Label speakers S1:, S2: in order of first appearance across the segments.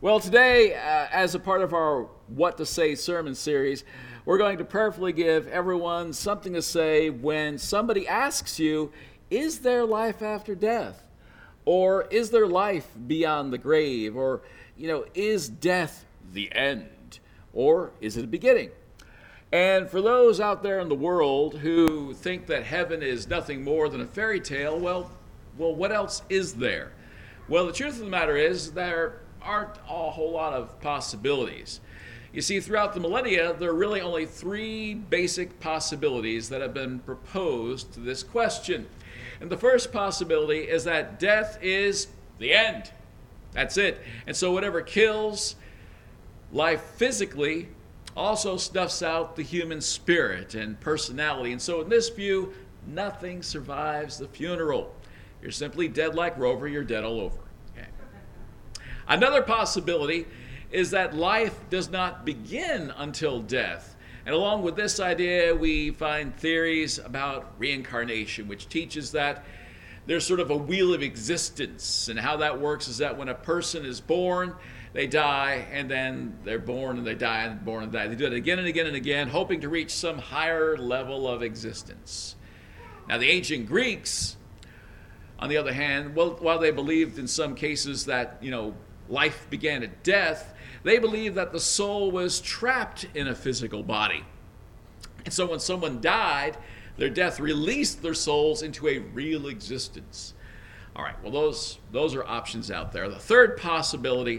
S1: Well, today, as a part of our What to Say sermon series, we're going to prayerfully give everyone something to say when somebody asks you, is there life after death? Or is there life beyond the grave? Or, is death the end? Or is it a beginning? And for those out there in the world who think that heaven is nothing more than a fairy tale, well, what else is there? Well, the truth of the matter is there aren't a whole lot of possibilities. You see, throughout the millennia, there are really only three basic possibilities that have been proposed to this question. And the first possibility is that death is the end. That's it. And so whatever kills life physically also snuffs out the human spirit and personality. And so in this view, nothing survives the funeral. You're simply dead like Rover, you're dead all over. Okay. Another possibility is that life does not begin until death. And along with this idea, we find theories about reincarnation, which teaches that there's sort of a wheel of existence. And how that works is that when a person is born, they die, and then they're born, and they die, and born, and die. They do it again and again and again, hoping to reach some higher level of existence. Now, the ancient Greeks, on the other hand, while they believed in some cases that, life began at death, they believed that the soul was trapped in a physical body. And so when someone died, their death released their souls into a real existence. All right, well, those are options out there. The third possibility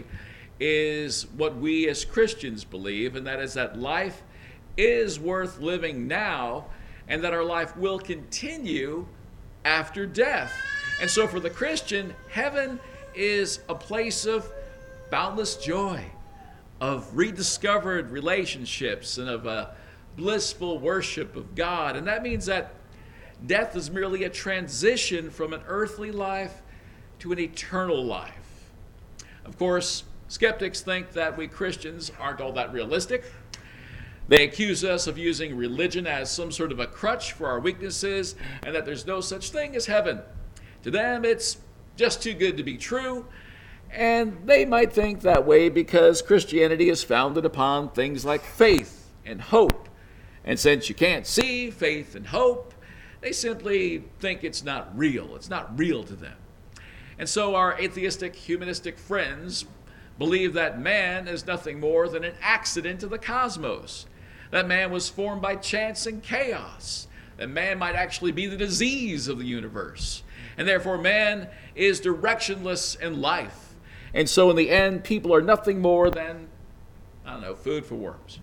S1: is what we as Christians believe, and that is that life is worth living now, and that our life will continue after death. And so for the Christian, heaven is a place of boundless joy, of rediscovered relationships, and of a blissful worship of God. And that means that death is merely a transition from an earthly life to an eternal life. Of course, skeptics think that we Christians aren't all that realistic. They accuse us of using religion as some sort of a crutch for our weaknesses, and that there's no such thing as heaven. To them, it's just too good to be true, and they might think that way because Christianity is founded upon things like faith and hope. And since you can't see faith and hope, they simply think it's not real. It's not real to them. And so our atheistic, humanistic friends believe that man is nothing more than an accident of the cosmos. That man was formed by chance and chaos. That man might actually be the disease of the universe. And therefore man is directionless in life. And so in the end, people are nothing more than, food for worms.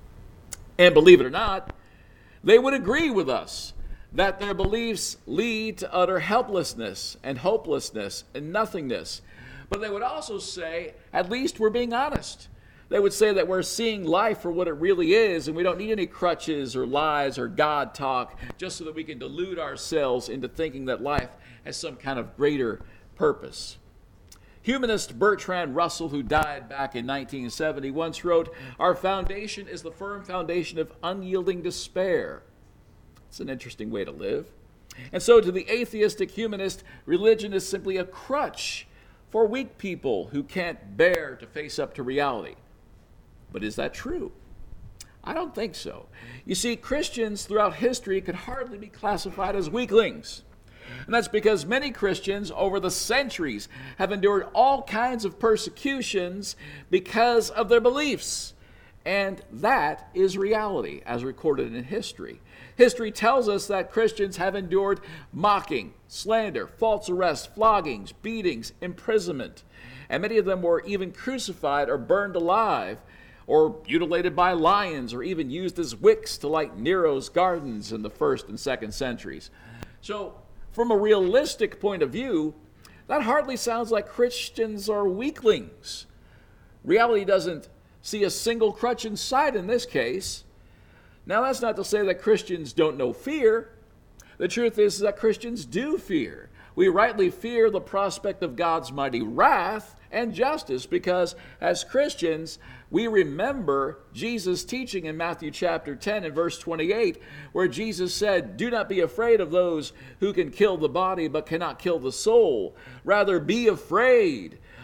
S1: And believe it or not, they would agree with us that their beliefs lead to utter helplessness and hopelessness and nothingness. But they would also say, at least we're being honest. They would say that we're seeing life for what it really is, and we don't need any crutches or lies or God talk just so that we can delude ourselves into thinking that life has some kind of greater purpose. Humanist Bertrand Russell, who died back in 1970, once wrote, "Our foundation is the firm foundation of unyielding despair." It's an interesting way to live. And so to the atheistic humanist, religion is simply a crutch for weak people who can't bear to face up to reality. But is that true? I don't think so. You see, Christians throughout history could hardly be classified as weaklings. And that's because many Christians over the centuries have endured all kinds of persecutions because of their beliefs. And that is reality, as recorded in history. History tells us that Christians have endured mocking, slander, false arrests, floggings, beatings, imprisonment. And many of them were even crucified or burned alive, or mutilated by lions, or even used as wicks to light Nero's gardens in the 1st and 2nd centuries. So, from a realistic point of view, that hardly sounds like Christians are weaklings. Reality doesn't see a single crutch in sight in this case. Now, that's not to say that Christians don't know fear. The truth is that Christians do fear. We rightly fear the prospect of God's mighty wrath and justice because, as Christians, we remember Jesus' teaching in Matthew chapter 10 and verse 28, where Jesus said, "Do not be afraid of those who can kill the body but cannot kill the soul. Rather, be afraid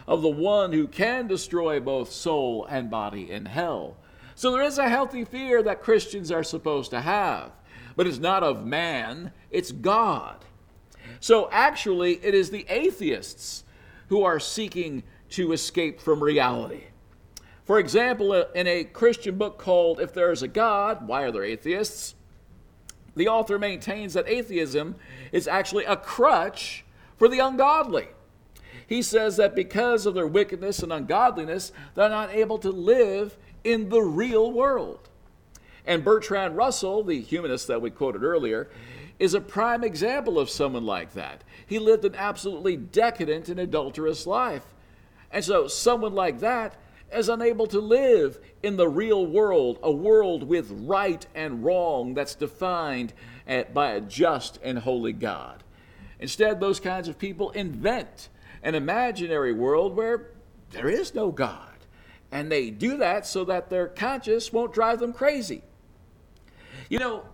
S1: of the one who can destroy both soul and body in hell. So there is a healthy fear that Christians are supposed to have, but it's not of man, it's God. So actually, it is the atheists who are seeking to escape from reality. For example, in a Christian book called If There Is a God, Why Are There Atheists?, the author maintains that atheism is actually a crutch for the ungodly. He says that because of their wickedness and ungodliness, they're not able to live in the real world. And Bertrand Russell, the humanist that we quoted earlier, is a prime example of someone like that. He lived an absolutely decadent and adulterous life. And so someone like that is unable to live in the real world, a world with right and wrong that's defined by a just and holy God. Instead, those kinds of people invent an imaginary world where there is no God. And they do that so that their conscience won't drive them crazy. You know,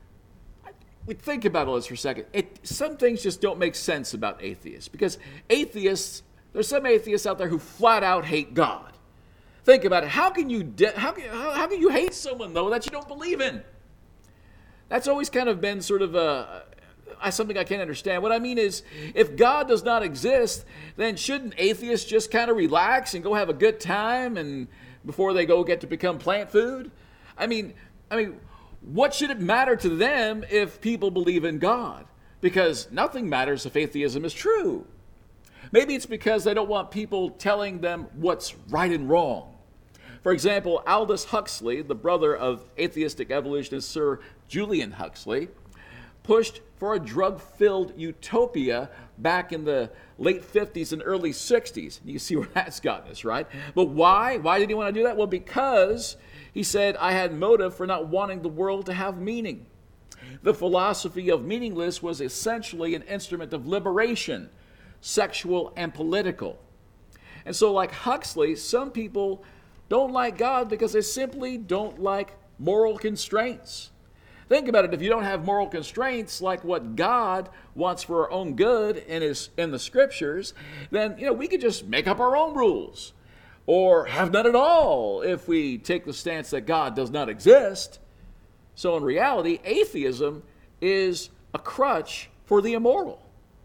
S1: we think about all this for a second. Some things just don't make sense about atheists, because there's some atheists out there who flat out hate God. Think about it. How can you hate someone, though, that you don't believe in? That's always kind of been sort of something I can't understand. What I mean is, if God does not exist, then shouldn't atheists just kind of relax and go have a good time and before they go get to become plant food? I mean, what should it matter to them if people believe in God? Because nothing matters if atheism is true. Maybe it's because they don't want people telling them what's right and wrong. For example, Aldous Huxley, the brother of atheistic evolutionist Sir Julian Huxley, pushed for a drug-filled utopia back in the late 50s and early 60s. You see where that's gotten us, right? But why? Why did he want to do that? Well, because he said, I had motive for not wanting the world to have meaning. The philosophy of meaningless was essentially an instrument of liberation, sexual and political. And so like Huxley, some people don't like God because they simply don't like moral constraints. Think about it. If you don't have moral constraints like what God wants for our own good in the scriptures, then we could just make up our own rules or have none at all if we take the stance that God does not exist. So in reality, atheism is a crutch for the immoral.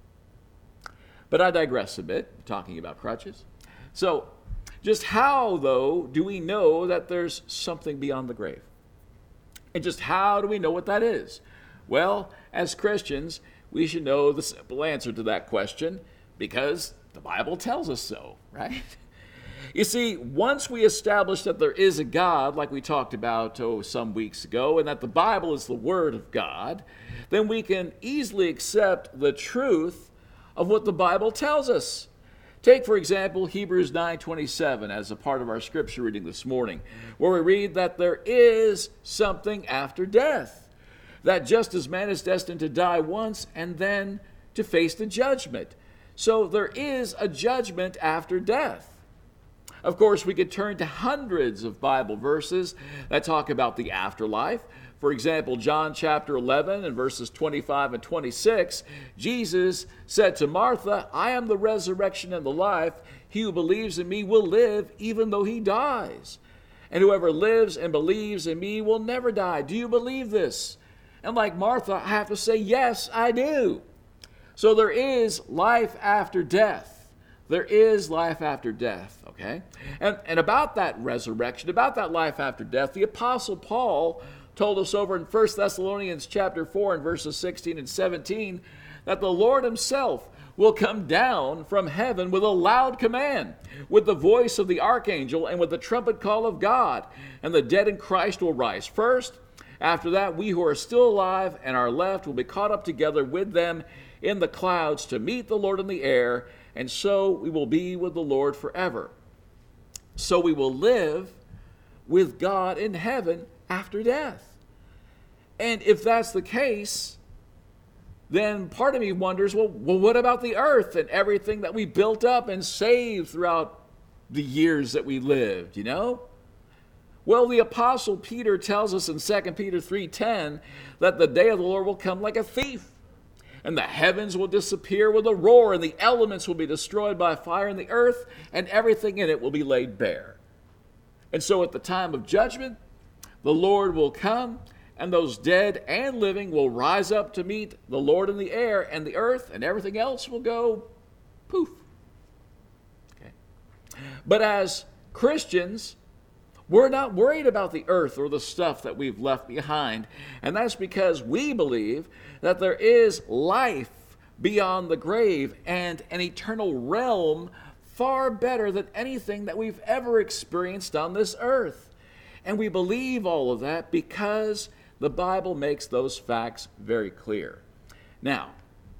S1: But I digress a bit, talking about crutches. So, just how, though, do we know that there's something beyond the grave? And just how do we know what that is? Well, as Christians, we should know the simple answer to that question because the Bible tells us so, right? You see, once we establish that there is a God, like we talked about some weeks ago, and that the Bible is the Word of God, then we can easily accept the truth of what the Bible tells us. Take, for example, Hebrews 9:27 as a part of our scripture reading this morning, where we read that there is something after death, that just as man is destined to die once and then to face the judgment. So there is a judgment after death. Of course, we could turn to hundreds of Bible verses that talk about the afterlife. For example, John chapter 11 and verses 25 and 26, Jesus said to Martha, I am the resurrection and the life. He who believes in me will live even though he dies. And whoever lives and believes in me will never die. Do you believe this? And like Martha, I have to say, yes, I do. So there is life after death. There is life after death, okay? And about that resurrection, about that life after death, the Apostle Paul told us over in 1 Thessalonians chapter 4 and verses 16 and 17 that the Lord himself will come down from heaven with a loud command, with the voice of the archangel and with the trumpet call of God, and the dead in Christ will rise first. After that, we who are still alive and are left will be caught up together with them in the clouds to meet the Lord in the air, and so we will be with the Lord forever. So we will live with God in heaven after death. And if that's the case, then part of me wonders, well, what about the earth and everything that we built up and saved throughout the years that we lived, Well, the Apostle Peter tells us in 2 Peter 3:10 that the day of the Lord will come like a thief. And the heavens will disappear with a roar, and the elements will be destroyed by fire, and the earth and everything in it will be laid bare. And so at the time of judgment, the Lord will come, and those dead and living will rise up to meet the Lord in the air, and the earth and everything else will go poof. Okay. But as Christians, we're not worried about the earth or the stuff that we've left behind, and that's because we believe that there is life beyond the grave and an eternal realm far better than anything that we've ever experienced on this earth. And we believe all of that because the Bible makes those facts very clear. Now,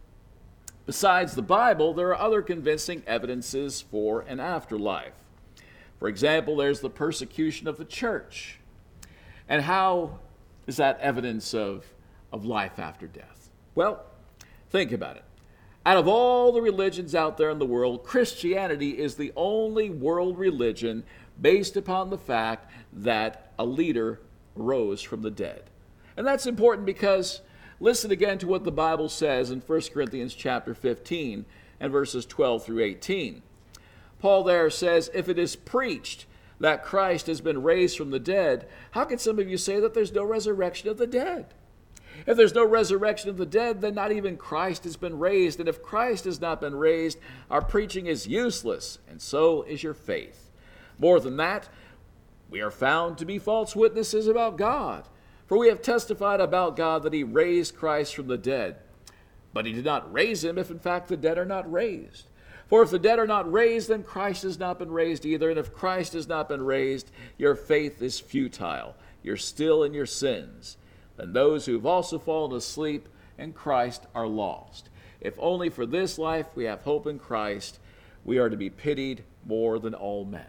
S1: besides the Bible, there are other convincing evidences for an afterlife. For example, there's the persecution of the church. And how is that evidence of life after death? Well, think about it. Out of all the religions out there in the world, Christianity is the only world religion based upon the fact that a leader rose from the dead. And that's important because listen again to what the Bible says in 1 Corinthians chapter 15 and verses 12 through 18. Paul there says, if it is preached that Christ has been raised from the dead, how can some of you say that there's no resurrection of the dead? If there's no resurrection of the dead, then not even Christ has been raised. And if Christ has not been raised, our preaching is useless, and so is your faith. More than that, we are found to be false witnesses about God. For we have testified about God that he raised Christ from the dead. But he did not raise him if in fact the dead are not raised. For if the dead are not raised, then Christ has not been raised either. And if Christ has not been raised, your faith is futile. You're still in your sins. Then those who have also fallen asleep in Christ are lost. If only for this life we have hope in Christ, we are to be pitied more than all men.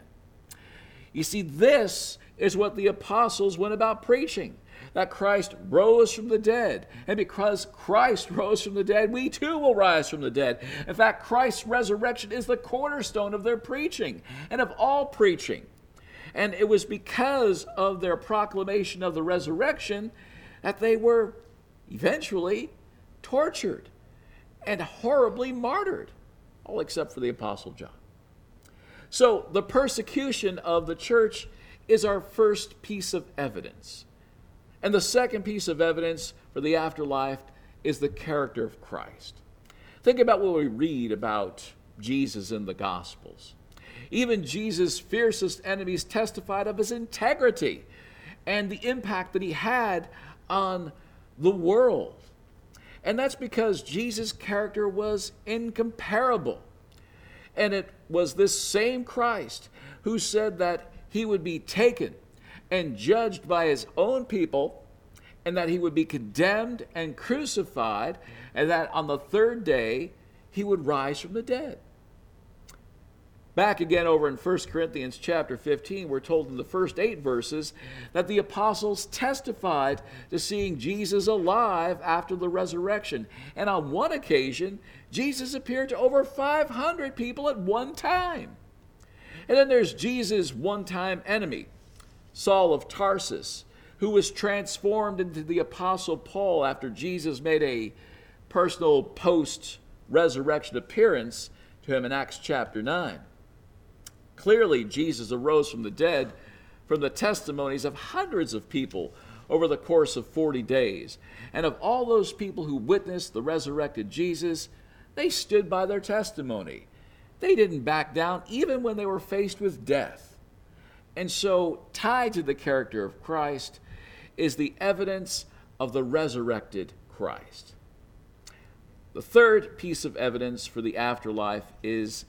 S1: You see, this is what the apostles went about preaching, that Christ rose from the dead. And because Christ rose from the dead, we too will rise from the dead. In fact, Christ's resurrection is the cornerstone of their preaching and of all preaching. And it was because of their proclamation of the resurrection that they were eventually tortured and horribly martyred, all except for the Apostle John. So the persecution of the church is our first piece of evidence. And the second piece of evidence for the afterlife is the character of Christ. Think about what we read about Jesus in the Gospels. Even Jesus' fiercest enemies testified of his integrity and the impact that he had on the world. And that's because Jesus' character was incomparable. And it was this same Christ who said that he would be taken and judged by his own people, and that he would be condemned and crucified, and that on the third day he would rise from the dead. Back again over in 1 Corinthians chapter 15, we're told in the first 8 verses that the apostles testified to seeing Jesus alive after the resurrection. And on one occasion, Jesus appeared to over 500 people at one time. And then there's Jesus' one-time enemy, Saul of Tarsus, who was transformed into the Apostle Paul after Jesus made a personal post-resurrection appearance to him in Acts chapter 9. Clearly, Jesus arose from the dead from the testimonies of hundreds of people over the course of 40 days. And of all those people who witnessed the resurrected Jesus, they stood by their testimony. They didn't back down even when they were faced with death. And so, tied to the character of Christ is the evidence of the resurrected Christ. The third piece of evidence for the afterlife is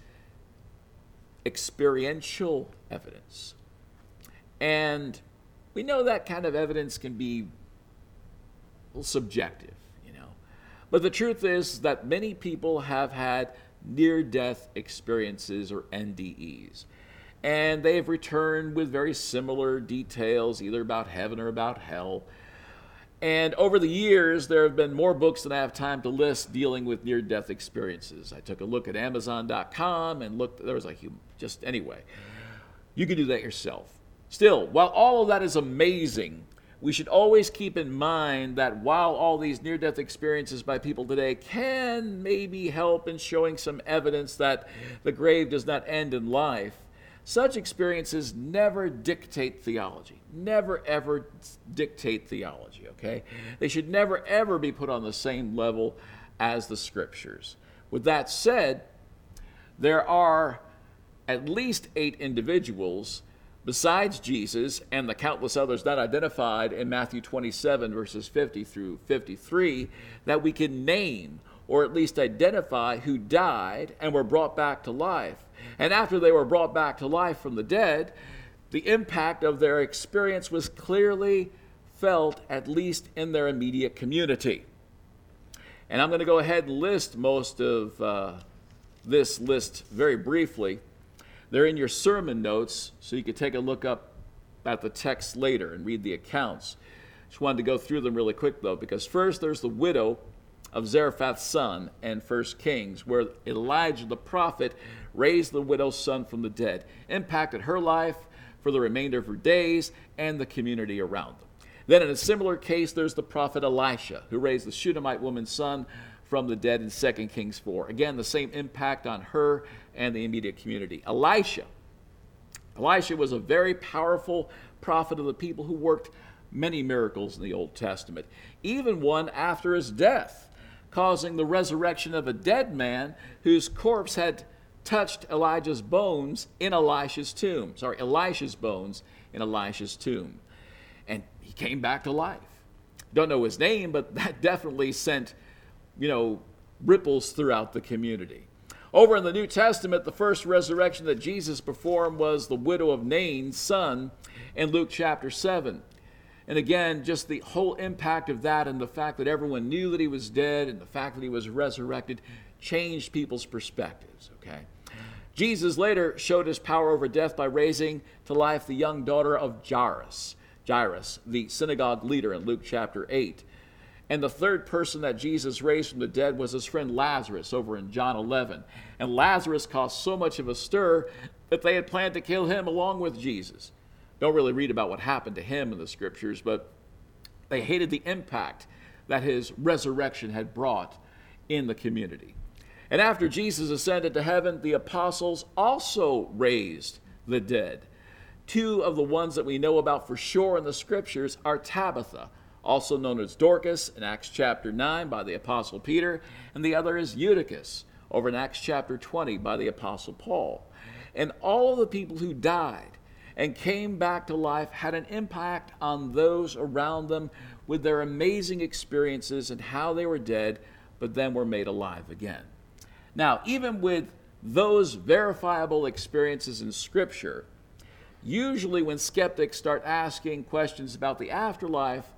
S1: experiential evidence. And we know that kind of evidence can be subjective, But the truth is that many people have had near-death experiences, or NDEs. And they have returned with very similar details, either about heaven or about hell. And over the years, there have been more books than I have time to list dealing with near-death experiences. I took a look at Amazon.com and looked, there was anyway. You can do that yourself. Still, while all of that is amazing, we should always keep in mind that while all these near-death experiences by people today can maybe help in showing some evidence that the grave does not end in life, such experiences never dictate theology. Never, ever dictate theology, okay? They should never, ever be put on the same level as the Scriptures. With that said, there are at least 8 individuals besides Jesus and the countless others not identified in Matthew 27, verses 50 through 53, that we can name or at least identify who died and were brought back to life. And after they were brought back to life from the dead, the impact of their experience was clearly felt, at least in their immediate community. And I'm going to go ahead and list most of this list very briefly. They're in your sermon notes, so you can take a look up at the text later and read the accounts. Just wanted to go through them really quick, though, because first there's the widow of Zarephath's son in 1 Kings, where Elijah the prophet raised the widow's son from the dead, impacted her life for the remainder of her days and the community around them. Then in a similar case, there's the prophet Elisha, who raised the Shunammite woman's son from the dead in 2 Kings 4. Again, the same impact on her and the immediate community. Elisha was a very powerful prophet of the people who worked many miracles in the Old Testament, even one after his death, causing the resurrection of a dead man whose corpse had touched Elisha's bones in Elisha's tomb. And he came back to life. Don't know his name, but that definitely sent, ripples throughout the community. Over in the New Testament, the first resurrection that Jesus performed was the widow of Nain's son in Luke chapter 7. And again, just the whole impact of that and the fact that everyone knew that he was dead and the fact that he was resurrected changed people's perspectives, okay? Jesus later showed his power over death by raising to life the young daughter of Jairus, the synagogue leader in Luke chapter 8. And the third person that Jesus raised from the dead was his friend Lazarus over in John 11. And Lazarus caused so much of a stir that they had planned to kill him along with Jesus. Don't really read about what happened to him in the Scriptures, but they hated the impact that his resurrection had brought in the community. And after Jesus ascended to heaven, the apostles also raised the dead. 2 of the ones that we know about for sure in the Scriptures are Tabitha, also known as Dorcas in Acts chapter 9 by the Apostle Peter, and the other is Eutychus over in Acts chapter 20 by the Apostle Paul. And all of the people who died and came back to life had an impact on those around them with their amazing experiences and how they were dead, but then were made alive again. Now, even with those verifiable experiences in Scripture, usually when skeptics start asking questions about the afterlife,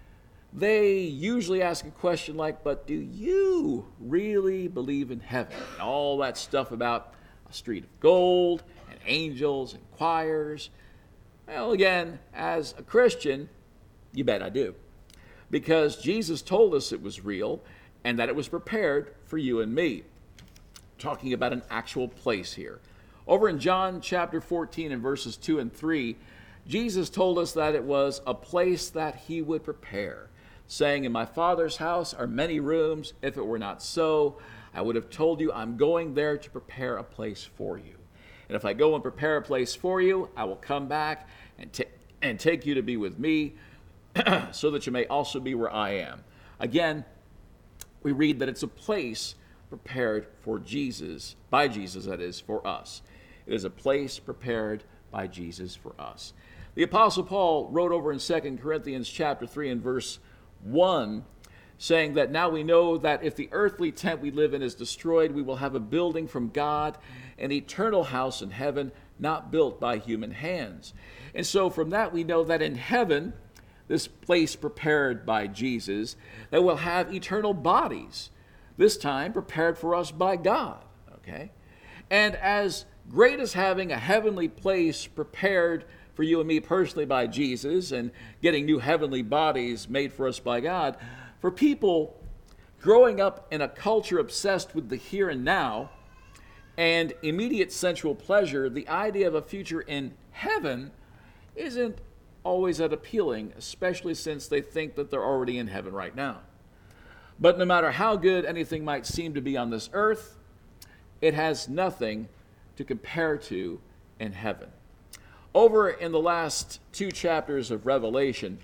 S1: they usually ask a question like, but do you really believe in heaven? And all that stuff about a street of gold and angels and choirs. Well, again, as a Christian, you bet I do. Because Jesus told us it was real and that it was prepared for you and me. Talking about an actual place here. Over in John chapter 14 and verses 2 and 3, Jesus told us that it was a place that he would prepare, saying, in my Father's house are many rooms. If it were not so, I would have told you I'm going there to prepare a place for you. And if I go and prepare a place for you, I will come back and take you to be with me, so that you may also be where I am. Again, we read that it's a place prepared for Jesus, by Jesus, that is, for us. It is a place prepared by Jesus for us. The Apostle Paul wrote over in 2 Corinthians chapter 3 and verse 1, saying that now we know that if the earthly tent we live in is destroyed, we will have a building from God, an eternal house in heaven, not built by human hands. And so from that we know that in heaven, this place prepared by Jesus, that we'll have eternal bodies, this time prepared for us by God, okay? And as great as having a heavenly place prepared for you and me personally by Jesus and getting new heavenly bodies made for us by God, for people growing up in a culture obsessed with the here and now and immediate sensual pleasure, the idea of a future in heaven isn't always that appealing, especially since they think that they're already in heaven right now. But no matter how good anything might seem to be on this earth, it has nothing to compare to in heaven. Over in the last 2 chapters of Revelation,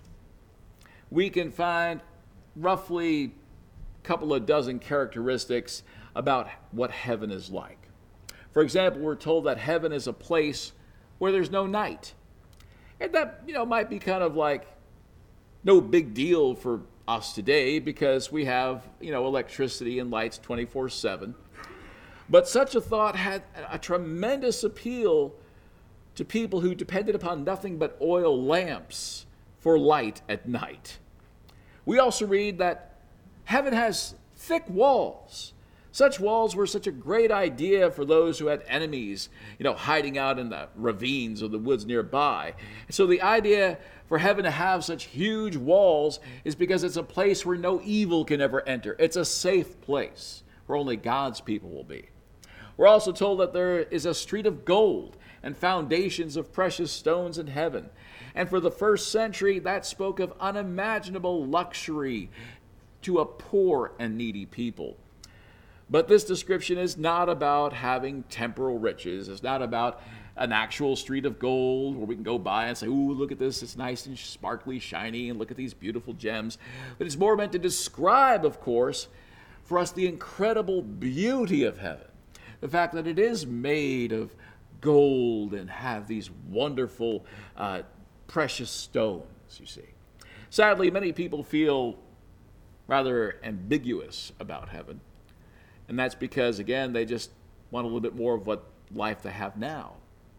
S1: we can find roughly a couple of dozen characteristics about what heaven is like. For example, we're told that heaven is a place where there's no night. And that, might be kind of like no big deal for us today because we have, electricity and lights 24/7. But such a thought had a tremendous appeal to people who depended upon nothing but oil lamps for light at night. We also read that heaven has thick walls. Such walls were such a great idea for those who had enemies, hiding out in the ravines or the woods nearby. So the idea for heaven to have such huge walls is because it's a place where no evil can ever enter. It's a safe place where only God's people will be. We're also told that there is a street of gold and foundations of precious stones in heaven. And for the first century, that spoke of unimaginable luxury to a poor and needy people. But this description is not about having temporal riches. It's not about an actual street of gold where we can go by and say, ooh, look at this, it's nice and sparkly, shiny, and look at these beautiful gems. But it's more meant to describe, of course, for us the incredible beauty of heaven. The fact that it is made of gold and have these wonderful, precious stones, you see. Sadly, many people feel rather ambiguous about heaven. And that's because, again, they just want a little bit more of what life they have now.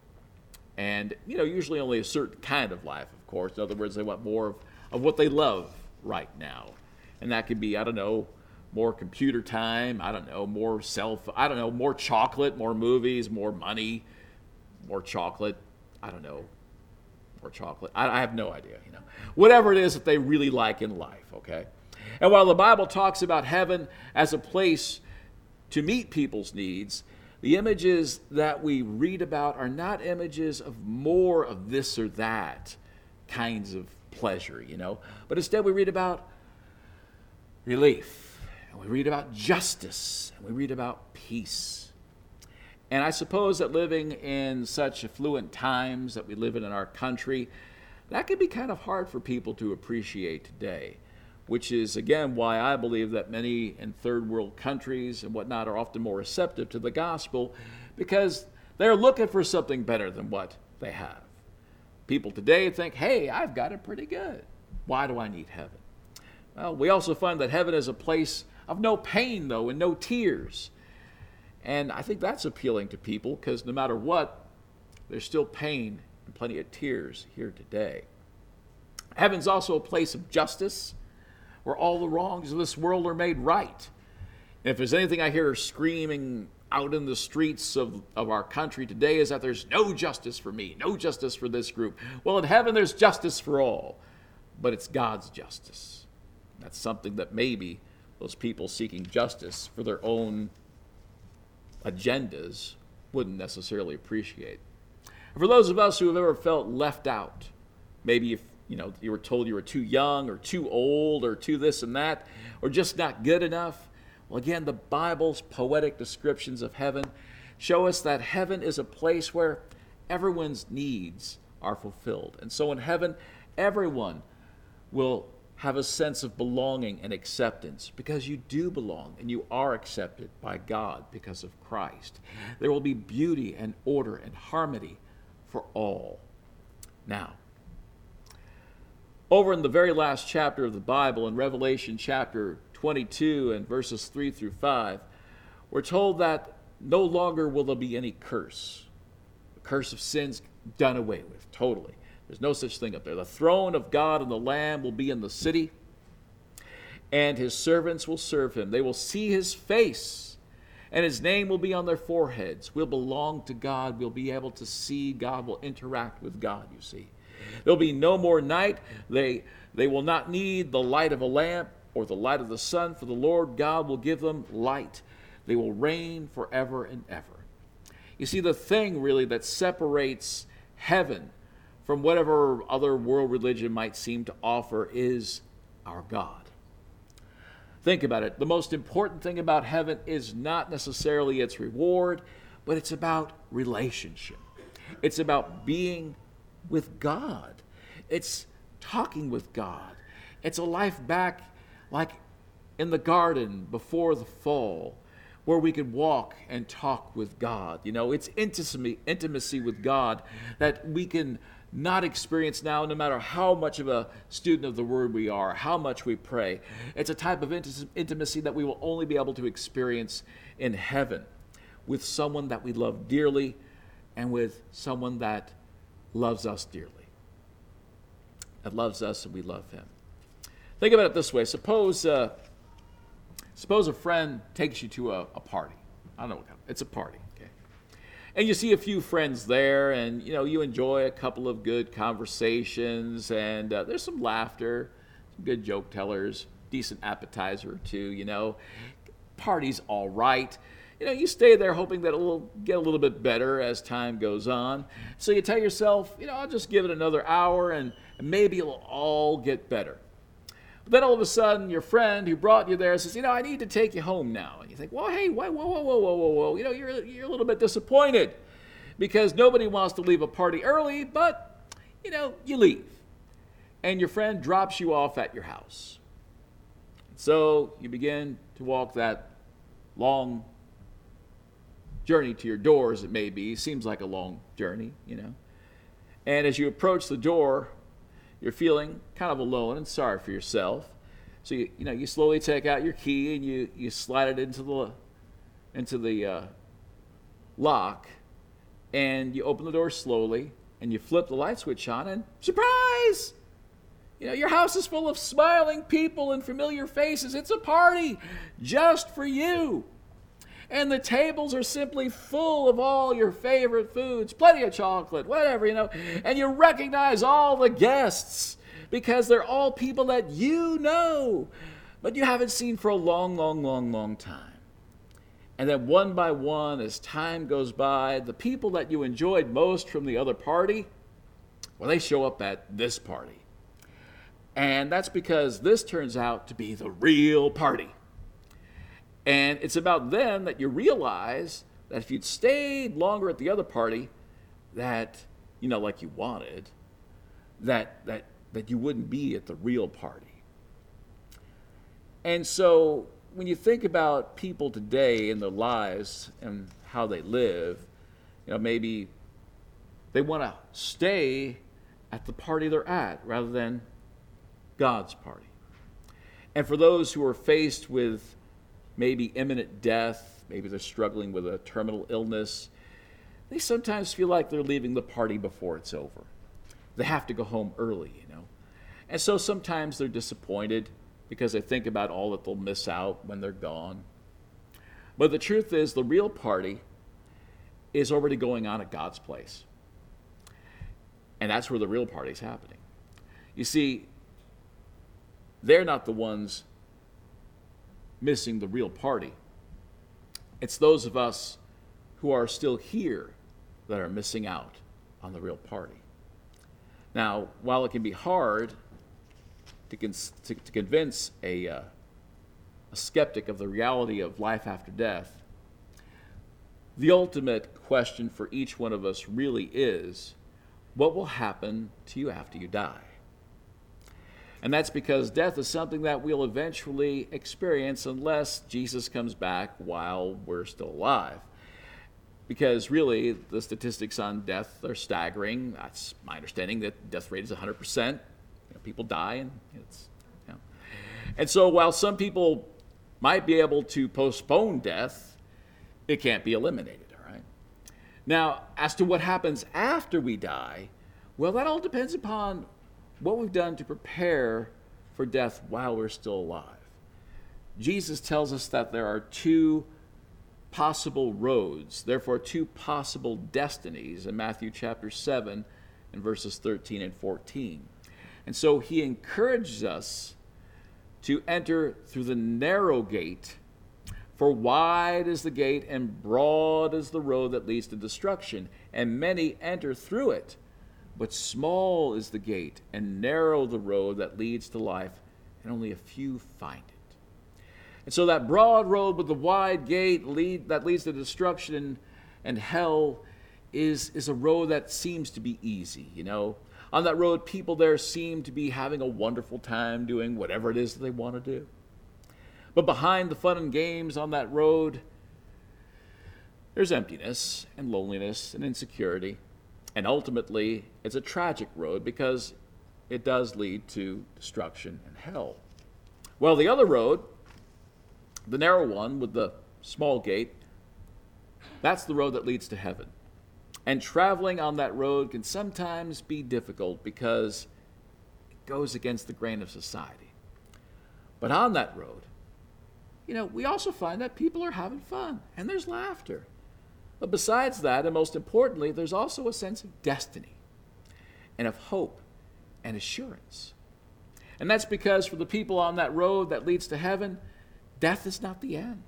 S1: And, usually only a certain kind of life, of course. In other words, they want more of what they love right now. And that could be, more computer time, more more chocolate, more movies, more money, more chocolate, more chocolate. I have no idea, Whatever it is that they really like in life, okay? And while the Bible talks about heaven as a place to meet people's needs, the images that we read about are not images of more of this or that kinds of pleasure, But instead we read about relief, and we read about justice, and we read about peace. And I suppose that living in such affluent times that we live in our country, that can be kind of hard for people to appreciate today. Which is, again, why I believe that many in third world countries and whatnot are often more receptive to the gospel because they're looking for something better than what they have. People today think, hey, I've got it pretty good. Why do I need heaven? Well, we also find that heaven is a place of no pain, though, and no tears. And I think that's appealing to people because no matter what, there's still pain and plenty of tears here today. Heaven's also a place of justice, where all the wrongs of this world are made right. And if there's anything I hear screaming out in the streets of our country today is that there's no justice for me, no justice for this group. Well, in heaven there's justice for all, but it's God's justice. That's something that maybe those people seeking justice for their own agendas wouldn't necessarily appreciate. And for those of us who have ever felt left out, maybe if you were told you were too young or too old or too this and that, or just not good enough. Well, again, the Bible's poetic descriptions of heaven show us that heaven is a place where everyone's needs are fulfilled. And so in heaven, everyone will have a sense of belonging and acceptance because you do belong and you are accepted by God because of Christ. There will be beauty and order and harmony for all. Now, over in the very last chapter of the Bible, in Revelation chapter 22 and verses 3 through 5, we're told that no longer will there be any curse. The curse of sin's done away with, totally. There's no such thing up there. The throne of God and the Lamb will be in the city, and his servants will serve him. They will see his face, and his name will be on their foreheads. We'll belong to God. We'll be able to see God. We'll interact with God, you see. There'll be no more night. They will not need the light of a lamp or the light of the sun, for the Lord God will give them light. They will reign forever and ever. You see, the thing really that separates heaven from whatever other world religion might seem to offer is our God. Think about it. The most important thing about heaven is not necessarily its reward, but it's about relationship. It's about being with God. It's talking with God. It's a life back like in the garden before the fall, where we could walk and talk with God. It's intimacy with God that we can not experience now, no matter how much of a student of the Word we are, how much we pray. It's a type of intimacy that we will only be able to experience in heaven with someone that we love dearly and with someone that loves us dearly, that loves us and we love him. Think about it this way. Suppose a friend takes you to a party. I don't know what kind of, it's a party, okay? And you see a few friends there, and you enjoy a couple of good conversations, and there's some laughter, some good joke tellers, decent appetizer or two, Party's all right. You stay there hoping that it will get a little bit better as time goes on. So you tell yourself, I'll just give it another hour and maybe it'll all get better. But then all of a sudden, your friend who brought you there says, I need to take you home now. And you think, well, hey, whoa. You're a little bit disappointed because nobody wants to leave a party early, but, you leave. And your friend drops you off at your house. So you begin to walk that long journey to your door, as it may be. Seems like a long journey, And as you approach the door, you're feeling kind of alone and sorry for yourself. So you slowly take out your key and you slide it into the lock, and you open the door slowly and you flip the light switch on, and surprise! Your house is full of smiling people and familiar faces. It's a party just for you. And the tables are simply full of all your favorite foods, plenty of chocolate, whatever, And you recognize all the guests because they're all people that you know, but you haven't seen for a long time. And then one by one, as time goes by, the people that you enjoyed most from the other party, well, they show up at this party. And that's because this turns out to be the real party. And it's about then that you realize that if you'd stayed longer at the other party, that, like you wanted, that you wouldn't be at the real party. And so when you think about people today in their lives and how they live, maybe they want to stay at the party they're at rather than God's party. And for those who are faced with maybe imminent death, maybe they're struggling with a terminal illness, they sometimes feel like they're leaving the party before it's over. They have to go home early, And so sometimes they're disappointed because they think about all that they'll miss out when they're gone. But the truth is, the real party is already going on at God's place. And that's where the real party's happening. You see, they're not the ones missing the real party. It's those of us who are still here that are missing out on the real party. Now, while it can be hard to convince a skeptic of the reality of life after death, the ultimate question for each one of us really is, what will happen to you after you die? And that's because death is something that we'll eventually experience unless Jesus comes back while we're still alive. Because really, the statistics on death are staggering. That's my understanding, that death rate is 100%. People die, and it's, And so while some people might be able to postpone death, it can't be eliminated, all right? Now, as to what happens after we die, well, that all depends upon what we've done to prepare for death while we're still alive. Jesus tells us that there are two possible roads, therefore two possible destinies in Matthew chapter 7 and verses 13 and 14. And so he encourages us to enter through the narrow gate, for wide is the gate and broad is the road that leads to destruction, and many enter through it. But small is the gate and narrow the road that leads to life, and only a few find it. And so that broad road with the wide gate that leads to destruction and hell is a road that seems to be easy, On that road, people there seem to be having a wonderful time doing whatever it is that they want to do. But behind the fun and games on that road, there's emptiness and loneliness and insecurity. And ultimately, it's a tragic road because it does lead to destruction and hell. Well, the other road, the narrow one with the small gate, that's the road that leads to heaven. And traveling on that road can sometimes be difficult because it goes against the grain of society. But on that road, we also find that people are having fun and there's laughter. But besides that, and most importantly, there's also a sense of destiny and of hope and assurance. And that's because for the people on that road that leads to heaven, death is not the end.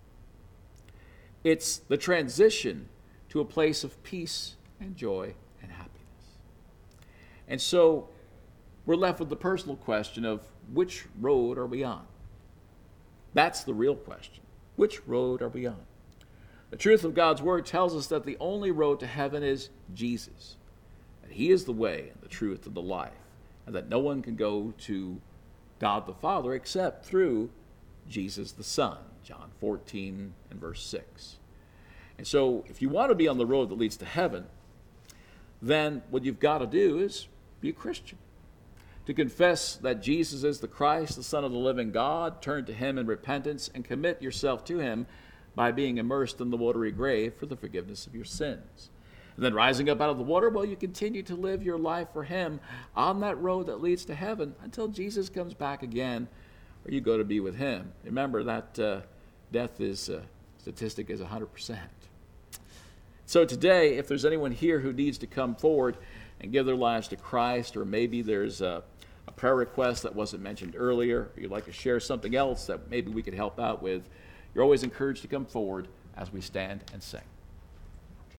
S1: It's the transition to a place of peace and joy and happiness. And so we're left with the personal question of which road are we on? That's the real question. Which road are we on? The truth of God's word tells us that the only road to heaven is Jesus. That he is the way and the truth and the life. And that no one can go to God the Father except through Jesus the Son. John 14 and verse 6. And so if you want to be on the road that leads to heaven, then what you've got to do is be a Christian. To confess that Jesus is the Christ, the Son of the living God, turn to him in repentance and commit yourself to him by being immersed in the watery grave for the forgiveness of your sins. And then rising up out of the water, you continue to live your life for him on that road that leads to heaven until Jesus comes back again, or you go to be with him. Remember that death statistic is 100%. So today, if there's anyone here who needs to come forward and give their lives to Christ, or maybe there's a prayer request that wasn't mentioned earlier, or you'd like to share something else that maybe we could help out with, you're always encouraged to come forward as we stand and sing.